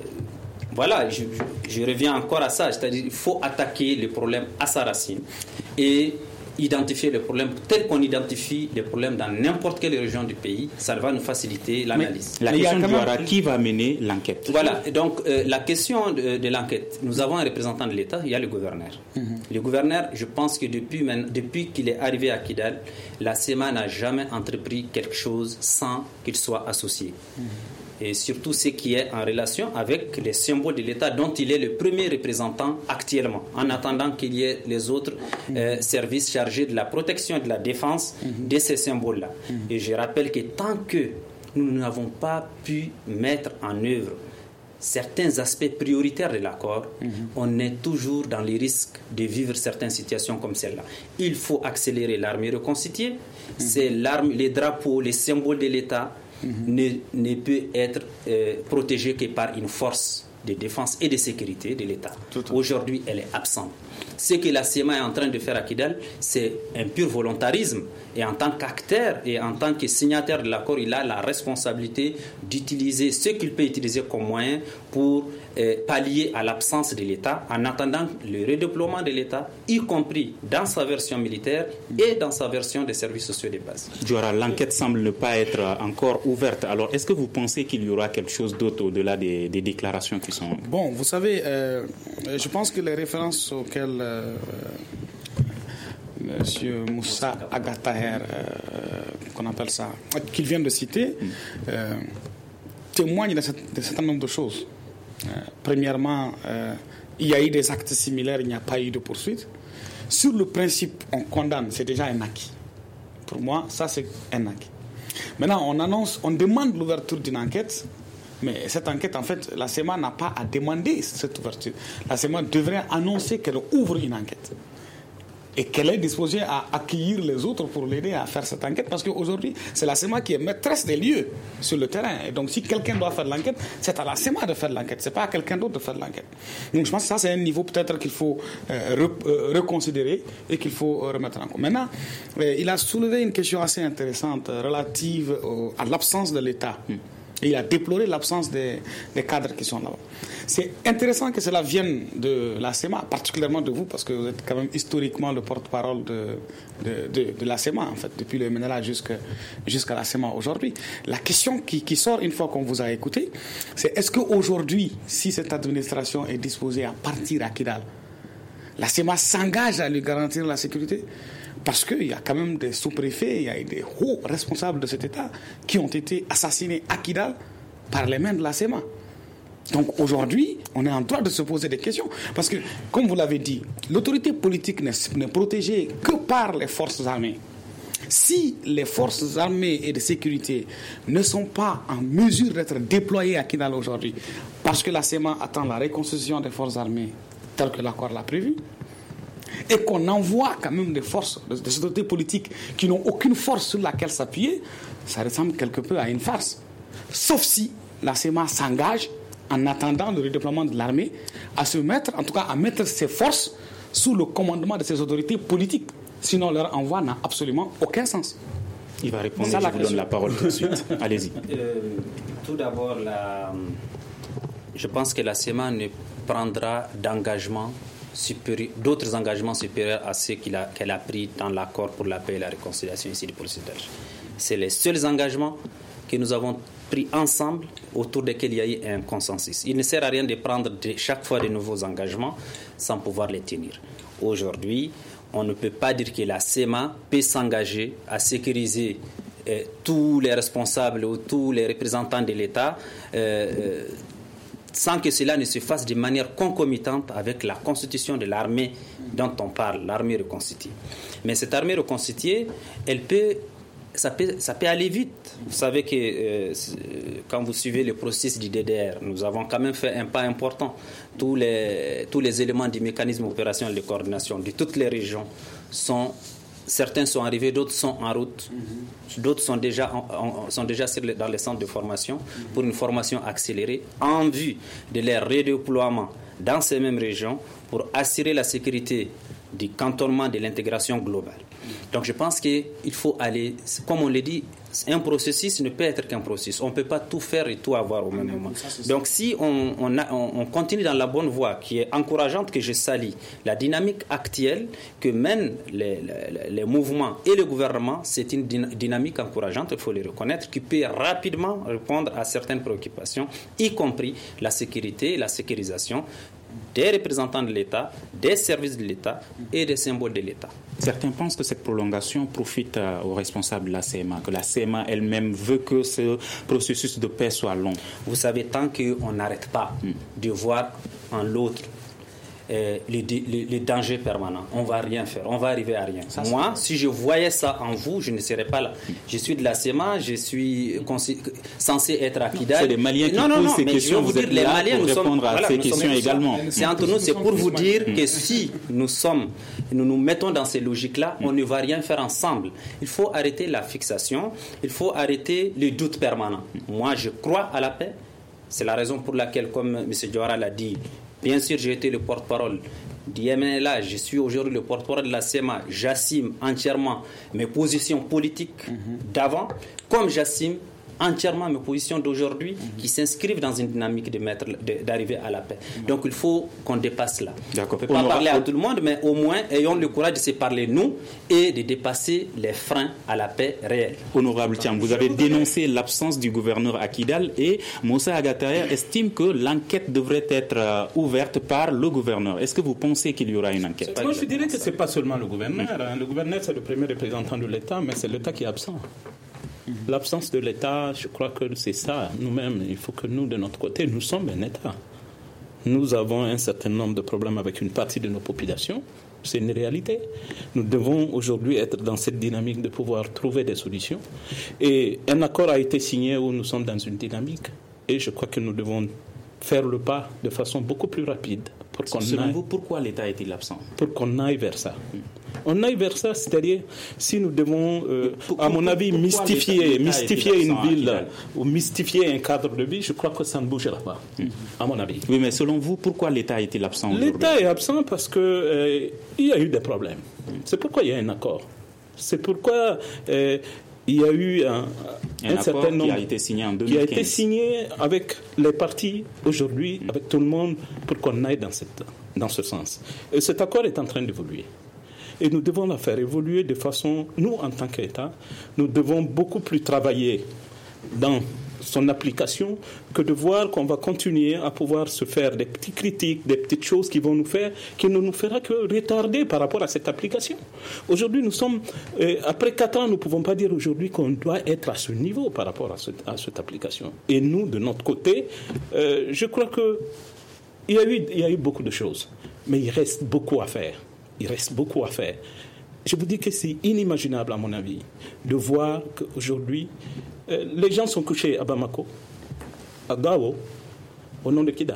voilà, je, je, je reviens encore à ça, c'est-à-dire qu'il faut attaquer le problème à sa racine et identifier les problèmes tel qu'on identifie les problèmes dans n'importe quelle région du pays, ça va nous faciliter l'analyse. Mais la question de Diora, qui va mener l'enquête? Voilà, donc euh, la question de, de l'enquête, nous avons un représentant de l'État, il y a le gouverneur. Mm-hmm. Le gouverneur, je pense que depuis, depuis qu'il est arrivé à Kidal, la S E M A n'a jamais entrepris quelque chose sans qu'il soit associé. Mm-hmm. et surtout ce qui est en relation avec les symboles de l'État dont il est le premier représentant actuellement, en attendant qu'il y ait les autres euh, services chargés de la protection et de la défense de ces symboles-là. Et je rappelle que tant que nous n'avons pas pu mettre en œuvre certains aspects prioritaires de l'accord, mm-hmm. on est toujours dans les risques de vivre certaines situations comme celle-là. Il faut accélérer l'armée reconstituée. Mm-hmm. C'est l'arme, les drapeaux, les symboles de l'État mm-hmm. ne, ne peut être euh, protégés que par une force de défense et de sécurité de l'État. Aujourd'hui, elle est absente. Ce que la C E M A est en train de faire à Kidal, c'est un pur volontarisme. Et en tant qu'acteur et en tant que signataire de l'accord, il a la responsabilité d'utiliser ce qu'il peut utiliser comme moyen pour euh, pallier à l'absence de l'État, en attendant le redéploiement de l'État, y compris dans sa version militaire et dans sa version des services sociaux de base. Diora, l'enquête semble ne pas être encore ouverte. Alors, est-ce que vous pensez qu'il y aura quelque chose d'autre au-delà des, des déclarations qui sont... Bon, vous savez, euh, je pense que les références auxquelles euh, Monsieur Moussa Agataher, euh, qu'on appelle ça, qu'il vient de citer, euh, témoigne d'un certain nombre de choses. Euh, premièrement, euh, il y a eu des actes similaires, il n'y a pas eu de poursuite. Sur le principe, on condamne, c'est déjà un acquis. Pour moi, ça c'est un acquis. Maintenant, on annonce, on demande l'ouverture d'une enquête, mais cette enquête, en fait, la C E M A n'a pas à demander cette ouverture. La C E M A devrait annoncer qu'elle ouvre une enquête et qu'elle est disposée à accueillir les autres pour l'aider à faire cette enquête, parce qu'aujourd'hui, c'est la C E M A qui est maîtresse des lieux sur le terrain. Et donc, si quelqu'un doit faire l'enquête, c'est à la C E M A de faire l'enquête, c'est pas à quelqu'un d'autre de faire l'enquête. Donc, je pense que ça, c'est un niveau peut-être qu'il faut euh, re, euh, reconsidérer et qu'il faut euh, remettre en compte. Maintenant, euh, il a soulevé une question assez intéressante euh, relative au, à l'absence de l'État. Hmm. Et il a déploré l'absence des, des cadres qui sont là-bas. C'est intéressant que cela vienne de la C E M A, particulièrement de vous, parce que vous êtes quand même historiquement le porte-parole de, de, de, de la C E M A, en fait, depuis le M N L A jusqu'à, jusqu'à la C E M A aujourd'hui. La question qui, qui sort une fois qu'on vous a écouté, c'est est-ce qu'aujourd'hui, si cette administration est disposée à partir à Kidal, la C E M A s'engage à lui garantir la sécurité? Parce qu'il y a quand même des sous-préfets, il y a des hauts responsables de cet État qui ont été assassinés à Kidal par les mains de la C E M A. Donc aujourd'hui, on est en droit de se poser des questions. Parce que, comme vous l'avez dit, l'autorité politique n'est, n'est protégée que par les forces armées. Si les forces armées et de sécurité ne sont pas en mesure d'être déployées à Kidal aujourd'hui, parce que la C E M A attend la reconstitution des forces armées tel que l'accord l'a prévu, et qu'on envoie quand même des forces, des autorités politiques qui n'ont aucune force sur laquelle s'appuyer, ça ressemble quelque peu à une farce. Sauf si la C E M A s'engage, en attendant le redéploiement de l'armée, à se mettre, en tout cas à mettre ses forces sous le commandement de ces autorités politiques. Sinon, leur envoi n'a absolument aucun sens. Il va répondre, ça, je vous donne la parole tout de suite. Allez-y. Euh, tout d'abord, la... je pense que la C E M A ne prendra d'engagement supérieur, d'autres engagements supérieurs à ceux qu'il a, qu'elle a pris dans l'accord pour la paix et la réconciliation ici du procédage. C'est les seuls engagements que nous avons pris ensemble, autour desquels il y a eu un consensus. Il ne sert à rien de prendre de, chaque fois de nouveaux engagements sans pouvoir les tenir. Aujourd'hui, on ne peut pas dire que la C E M A peut s'engager à sécuriser euh, tous les responsables ou tous les représentants de l'État euh, euh, sans que cela ne se fasse de manière concomitante avec la constitution de l'armée dont on parle, l'armée reconstituée. Mais cette armée reconstituée, elle peut, ça peut, ça peut aller vite. Vous savez que euh, quand vous suivez le processus du D D R, nous avons quand même fait un pas important. Tous les, tous les éléments du mécanisme opérationnel de coordination de toutes les régions sont... Certains sont arrivés, d'autres sont en route, mm-hmm. d'autres sont déjà, en, en, sont déjà sur le, dans les centres de formation mm-hmm. pour une formation accélérée en vue de leur redéploiement dans ces mêmes régions pour assurer la sécurité du cantonnement de l'intégration globale. Mm-hmm. Donc je pense qu'il faut aller, comme on l'a dit, un processus ne peut être qu'un processus. On ne peut pas tout faire et tout avoir au même mm-hmm. moment. Ça, donc si on, on, a, on, on continue dans la bonne voie, qui est encourageante, que je salue, la dynamique actuelle que mènent les, les, les mouvements et le gouvernement, c'est une dynamique encourageante, il faut le reconnaître, qui peut rapidement répondre à certaines préoccupations, y compris la sécurité et la sécurisation des représentants de l'État, des services de l'État et des symboles de l'État. Certains pensent que cette prolongation profite euh, aux responsables de la C M A, que la C M A elle-même veut que ce processus de paix soit long. Vous savez, tant qu'on n'arrête pas mm. de voir en l'autre euh, les, les, les dangers permanents, on ne va rien faire, on va arriver à rien. Ça, Moi, si je voyais ça en vous, je ne serais pas là. Je suis de la C M A, je suis censé être à Kidal. C'est les Maliens qui non, posent non, non, ces questions, vous, vous êtes là Maliens, pour répondre sommes, à voilà, ces questions également. C'est entre nous, c'est pour vous dire que si nous sommes, nous nous mettons dans ces logiques-là, on ne va rien faire ensemble. Il faut arrêter la fixation, il faut arrêter les doutes permanents. Moi, je crois à la paix. C'est la raison pour laquelle, comme M. Diawara l'a dit, bien sûr, j'ai été le porte-parole du M N L A, je suis aujourd'hui le porte-parole de la C M A. J'assume entièrement mes positions politiques mm-hmm. d'avant, comme j'assume entièrement mes positions d'aujourd'hui mm-hmm. qui s'inscrivent dans une dynamique de mettre, de, d'arriver à la paix. Mm-hmm. Donc il faut qu'on dépasse là. D'accord. On ne peut pas on parler aura... à tout le monde, mais au moins ayons le courage de se parler nous et de dépasser les freins à la paix réelle. Honorable Thiam, vous avez dénoncé l'absence du gouverneur à Kidal et Moussa Agataer estime que l'enquête devrait être euh, ouverte par le gouverneur. Est-ce que vous pensez qu'il y aura une enquête? Moi, je dirais que ce n'est pas seulement le gouverneur. Hein. Le gouverneur, c'est le premier représentant de l'État, mais c'est l'État qui est absent. L'absence de l'État, je crois que c'est ça. Nous-mêmes, il faut que nous, de notre côté, nous sommes un État. Nous avons un certain nombre de problèmes avec une partie de nos populations. C'est une réalité. Nous devons aujourd'hui être dans cette dynamique de pouvoir trouver des solutions. Et un accord a été signé où nous sommes dans une dynamique. Et je crois que nous devons faire le pas de façon beaucoup plus rapide. Pour qu'on Selon aille, vous, pourquoi l'État est-il absent? Pour qu'on aille vers ça. On aille vers ça, c'est-à-dire si nous devons, euh, pour, à mon pour, avis, mystifier, l'État, l'État mystifier une ville ou mystifier un cadre de vie, je crois que ça ne bougera pas, mmh. à mon avis. Oui, mais selon vous, pourquoi l'État est-il absent aujourd'hui? L'État est absent parce qu'il euh, y a eu des problèmes. C'est pourquoi il y a un accord. C'est pourquoi... Euh, il y a eu un, un, un certain nombre qui a été signé en deux mille quinze. Qui a été signé avec les partis aujourd'hui, mmh. avec tout le monde, pour qu'on aille dans, cette, dans ce sens. Et cet accord est en train d'évoluer. Et nous devons la faire évoluer de façon... Nous, en tant qu'État, nous devons beaucoup plus travailler dans son application que de voir qu'on va continuer à pouvoir se faire des petites critiques, des petites choses qui vont nous faire, qui ne nous fera que retarder par rapport à cette application. Aujourd'hui, nous sommes... Euh, après quatre ans, nous ne pouvons pas dire aujourd'hui qu'on doit être à ce niveau par rapport à, ce, à cette application. Et nous, de notre côté, euh, je crois que il y a eu, il y a eu beaucoup de choses, mais il reste beaucoup à faire. Il reste beaucoup à faire. Je vous dis que c'est inimaginable, à mon avis, de voir qu'aujourd'hui, euh, les gens sont couchés à Bamako, à Gao, au nom de Kidal.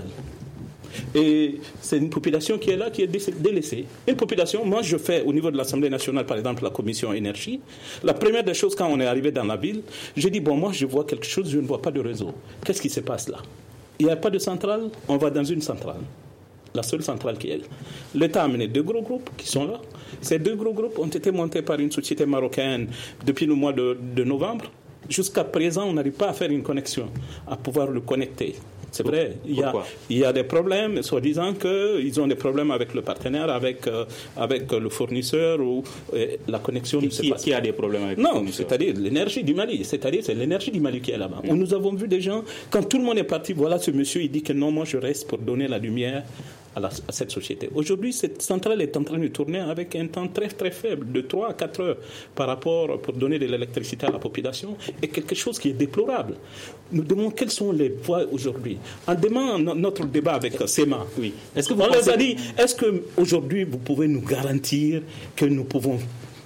Et c'est une population qui est là, qui est délaissée. Une population, moi je fais au niveau de l'Assemblée nationale, par exemple, la commission énergie. La première des choses, quand on est arrivé dans la ville, j'ai dit, bon, moi je vois quelque chose, je ne vois pas de réseau. Qu'est-ce qui se passe là? Il n'y a pas de centrale, on va dans une centrale. La seule centrale qui est là. L'État a amené deux gros groupes qui sont là. Ces deux gros groupes ont été montés par une société marocaine depuis le mois de, de novembre. Jusqu'à présent, on n'arrive pas à faire une connexion, à pouvoir le connecter. C'est vrai, il y, a, il y a des problèmes, soi-disant qu'ils ont des problèmes avec le partenaire, avec, euh, avec le fournisseur, ou euh, la connexion ne se passe pas. Qui a des problèmes avec non, le fournisseur? C'est-à-dire l'énergie du Mali. C'est-à-dire c'est l'énergie du Mali qui est là-bas. Mmh. Nous avons vu des gens, quand tout le monde est parti, voilà ce monsieur, il dit que non, moi je reste pour donner la lumière à, la, à cette société. Aujourd'hui, cette centrale est en train de tourner avec un temps très très faible, de trois à quatre heures par rapport pour donner de l'électricité à la population, et quelque chose qui est déplorable. Nous demandons quelles sont les voies aujourd'hui. En demandant notre débat avec S E M A, oui. Est-ce que vous on pensez... leur a dit, est-ce qu'aujourd'hui vous pouvez nous garantir que nous pouvons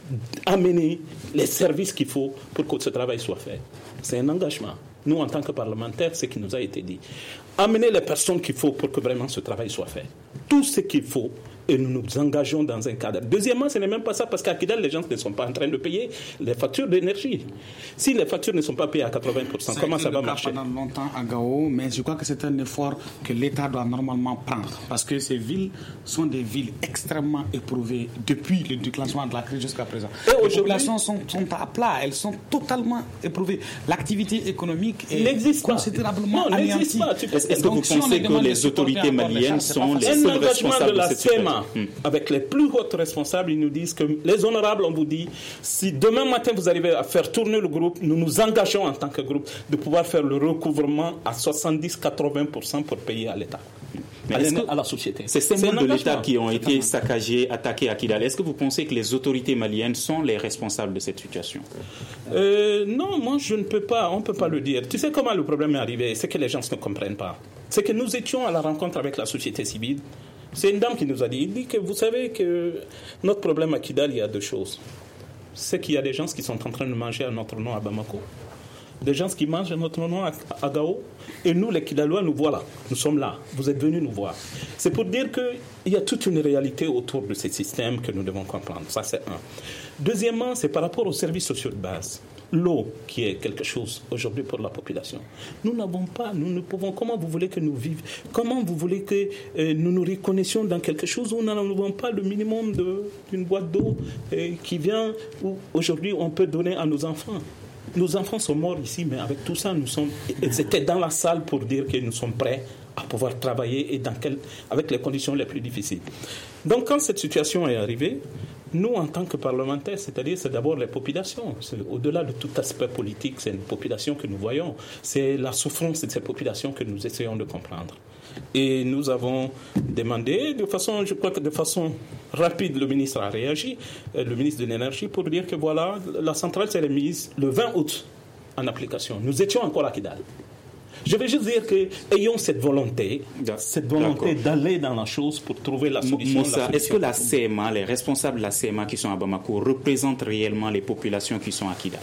amener les services qu'il faut pour que ce travail soit fait? C'est un engagement. Nous, en tant que parlementaires, c'est ce qui nous a été dit. Amener les personnes qu'il faut pour que vraiment ce travail soit fait. Tout ce qu'il faut, et nous nous engageons dans un cadre. Deuxièmement, ce n'est même pas ça, parce qu'à Kidal, les gens ne sont pas en train de payer les factures d'énergie. Si les factures ne sont pas payées à quatre-vingts pour cent, ça comment ça va marcher? Pendant longtemps à Gao, mais je crois que c'est un effort que l'État doit normalement prendre, parce que ces villes sont des villes extrêmement éprouvées depuis le déclenchement de la crise jusqu'à présent. Et les populations sont, sont à plat, elles sont totalement éprouvées. L'activité économique est considérablement anéantie. Est-ce, est-ce que vous pensez que les autorités maliennes sont les seuls responsables de cette situation? Avec les plus hautes responsables, ils nous disent que les honorables, on vous dit, si demain matin vous arrivez à faire tourner le groupe, nous nous engageons en tant que groupe de pouvoir faire le recouvrement à soixante-dix à quatre-vingts pour cent pour payer à l'État. à, que, à la société. Ces symboles de l'État qui ont été saccagés, attaqués à Kidal, est-ce que vous pensez que les autorités maliennes sont les responsables de cette situation? euh, Non, moi je ne peux pas, on ne peut pas le dire. Tu sais comment le problème est arrivé? C'est que les gens ne comprennent pas. C'est que nous étions à la rencontre avec la société civile. C'est une dame qui nous a dit, il dit que vous savez que notre problème à Kidal, il y a deux choses. C'est qu'il y a des gens qui sont en train de manger à notre nom à Bamako, des gens qui mangent à notre nom à, à Gao, et nous les Kidalois, nous voilà, nous sommes là, vous êtes venus nous voir. C'est pour dire qu'il y a toute une réalité autour de ces systèmes que nous devons comprendre, ça c'est un. Deuxièmement, c'est par rapport aux services sociaux de base. L'eau, qui est quelque chose aujourd'hui pour la population. Nous n'avons pas, nous ne pouvons, comment vous voulez que nous vivions, comment vous voulez que euh, nous nous reconnaissions dans quelque chose où nous n'avons pas le minimum de, d'une boîte d'eau euh, qui vient, où aujourd'hui on peut donner à nos enfants. Nos enfants sont morts ici, mais avec tout ça, nous sommes, ils étaient dans la salle pour dire que nous sommes prêts à pouvoir travailler et dans quel, avec les conditions les plus difficiles. Donc quand cette situation est arrivée, nous, en tant que parlementaires, c'est-à-dire c'est d'abord les populations. C'est, au-delà de tout aspect politique, c'est une population que nous voyons. C'est la souffrance de ces populations que nous essayons de comprendre. Et nous avons demandé, de façon, je crois que de façon rapide, le ministre a réagi, le ministre de l'Énergie, pour dire que voilà, la centrale s'est remise le vingt août en application. Nous étions encore à Kidal. Je vais juste dire que ayons cette volonté, cette volonté D'accord. d'aller dans la chose pour trouver la solution. Moussa, la solution. Est-ce que la C E M A, les responsables de la C E M A qui sont à Bamako, représentent réellement les populations qui sont à Kidal?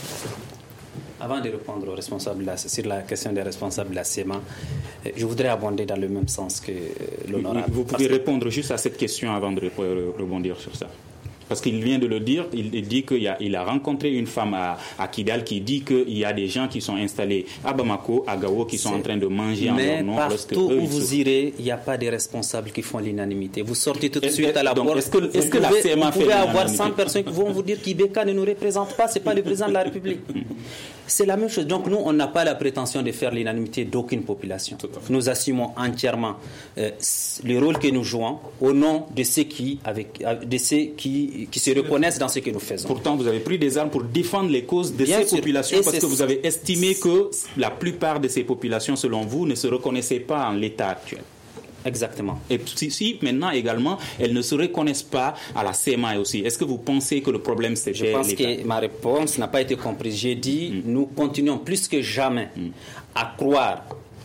Avant de répondre aux responsables la, sur la question des responsables de la C E M A, je voudrais abonder dans le même sens que l'honorable. Vous pouvez répondre juste à cette question avant de rebondir sur ça. Parce qu'il vient de le dire, il dit qu'il a, il a rencontré une femme à, à Kidal qui dit qu'il y a des gens qui sont installés à Bamako, à Gao, qui sont C'est... en train de manger en leur nom. Mais partout où vous irez, il n'y a pas de responsables qui font l'unanimité. Vous sortez tout de suite à la porte. Est-ce que, est-ce que la C E M A fait l'unanimité? Vous pouvez avoir cent personnes qui vont vous dire qu'Ibeka ne nous représente pas, ce n'est pas le président de la République. C'est la même chose. Donc nous, on n'a pas la prétention de faire l'unanimité d'aucune population. Nous assumons entièrement euh, le rôle que nous jouons au nom de ceux qui, avec, de ceux qui, qui se reconnaissent dans ce que nous faisons. Pourtant, vous avez pris des armes pour défendre les causes de Bien ces sûr. populations Et parce c'est... que vous avez estimé que la plupart de ces populations, selon vous, ne se reconnaissaient pas en l'état actuel. Exactement. Et si, si maintenant également, elles ne se reconnaissent pas à la C E M A aussi, est-ce que vous pensez que le problème c'est Je pense l'État? Que ma réponse n'a pas été comprise. J'ai dit, mm. nous continuons plus que jamais mm. à croire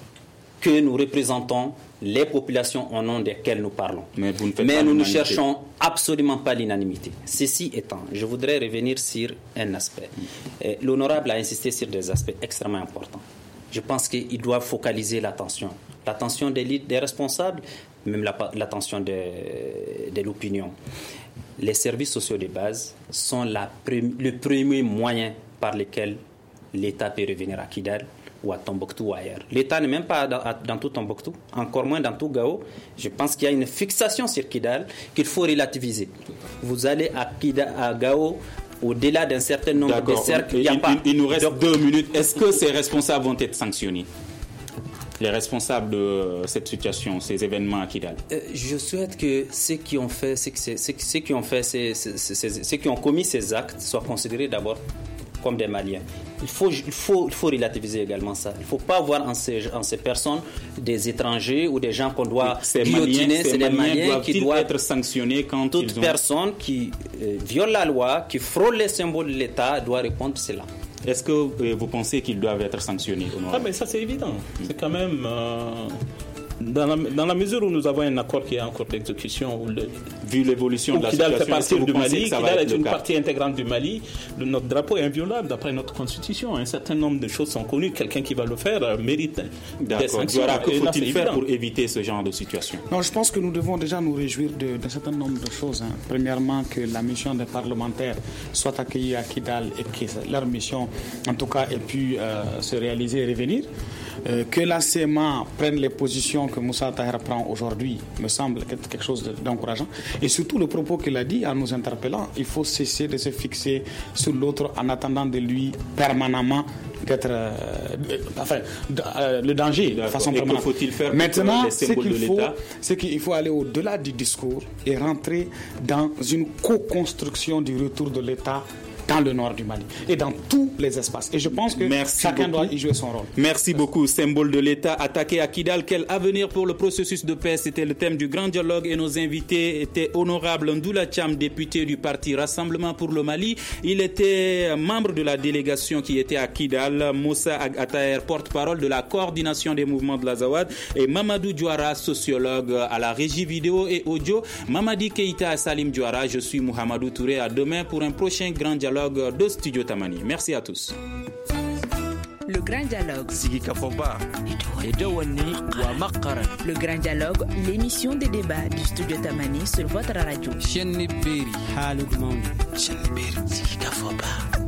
que nous représentons les populations au nom desquelles nous parlons. Mais, vous ne faites Mais pas nous ne l'unanimité. cherchons absolument pas l'unanimité. Ceci étant, je voudrais revenir sur un aspect. Mm. L'honorable a insisté sur des aspects extrêmement importants. Je pense qu'il doit focaliser l'attention. L'attention des, des responsables, même la, l'attention de, de l'opinion. Les services sociaux de base sont la, le premier moyen par lequel l'État peut revenir à Kidal ou à Tombouctou ou ailleurs. L'État n'est même pas dans, dans tout Tombouctou, encore moins dans tout Gao. Je pense qu'il y a une fixation sur Kidal qu'il faut relativiser. Vous allez à, Kidal, à Gao, au-delà d'un certain nombre D'accord. de cercles, il n'y a il, pas. Il nous reste Donc, deux minutes. Est-ce que ces responsables vont être sanctionnés? Les responsables de cette situation, ces événements à Kidal? euh, Je souhaite que ceux qui ont fait, ceux, ceux, ceux qui ont fait, ces, ces, ces, ceux qui ont commis ces actes soient considérés d'abord comme des Maliens. Il faut, il faut, il faut relativiser également ça. Il ne faut pas voir en ces, en ces personnes des étrangers ou des gens qu'on doit ces guillotiner. Maliens, c'est des Maliens qui doivent être sanctionnés quand toute ils ont... personne qui euh, viole la loi, qui frôle les symboles de l'État doit répondre cela. Est-ce que euh, vous pensez qu'ils doivent être sanctionnés? Ah, mais ça c'est évident. C'est quand même... Euh, dans, la, dans la mesure où nous avons un accord qui est en cours d'exécution, où le, vu l'évolution de la Kidal situation, fait partie du Mali, Kidal est une cas? partie intégrante du Mali, le, notre drapeau est inviolable d'après notre constitution. Un certain nombre de choses sont connues. Quelqu'un qui va le faire euh, mérite des sanctions. D'accord. Que faut-il là, faire pour éviter ce genre de situation? Non, je pense que nous devons déjà nous réjouir de, d'un certain nombre de choses. Hein. Premièrement, que la mission des parlementaires soit accueillie à Kidal et que leur mission, en tout cas, ait pu euh, se réaliser et revenir. Euh, que la C E M A prenne les positions que Moussa Tahir prend aujourd'hui me semble être quelque chose d'encourageant. Et surtout le propos qu'il a dit en nous interpellant, il faut cesser de se fixer sur l'autre en attendant de lui permanemment d'être... Euh, enfin, d- euh, le danger de façon et permanente. que faut-il faire pour Maintenant, les ce symboles qu'il de faut, l'État? c'est qu'il faut aller au-delà du discours et rentrer dans une co-construction du retour de l'État dans le nord du Mali et dans tous les espaces. Et je pense que Merci chacun beaucoup. doit y jouer son rôle. Merci beaucoup. Symbole de l'État attaqué à Kidal. Quel avenir pour le processus de paix? C'était le thème du grand dialogue et nos invités étaient honorable Ndoula Cham, député du parti Rassemblement pour le Mali. Il était membre de la délégation qui était à Kidal. Moussa Agataer, porte-parole de la coordination des mouvements de l'Azawad, et Mamadou Diouara, sociologue à la régie vidéo et audio. Mamadi Keïta et Salim Diouara, je suis Mohamedou Touré. À demain pour un prochain grand dialogue de Studio Tamani. Merci à tous. Le grand dialogue. Sigi Kafoba. Le grand dialogue, l'émission des débats du Studio Tamani sur votre radio. Shenni Beri. Halud Mauni. Shenni Beri. Sigi Kafoba.